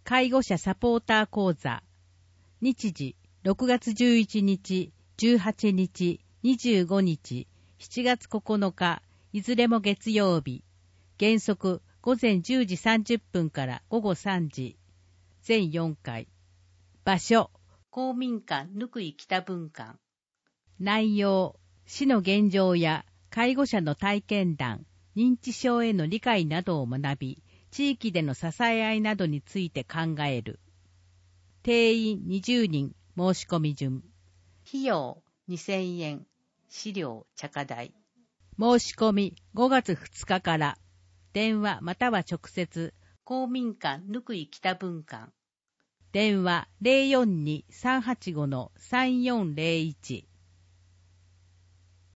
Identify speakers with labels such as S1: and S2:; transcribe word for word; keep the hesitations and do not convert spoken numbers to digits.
S1: 介護者サポーター講座。日時、ろくがつじゅういちにち、じゅうはちにち、にじゅうごにち、しちがつここのか、いずれも月曜日。原則、午前じゅうじさんじゅっぷんから午後さんじ。全よんかい。場所、公民館ぬくい北分館。内容、市の現状や介護者の体験談、認知症への理解などを学び、地域での支え合いなどについて考える。定員にじゅうにん申し込み順。費用にせんえん。資料茶化代。申し込みごがつふつかから。電話または直接、公民館ぬくい北分館。電話 ゼロよんに さんはちご さんよんゼロいち。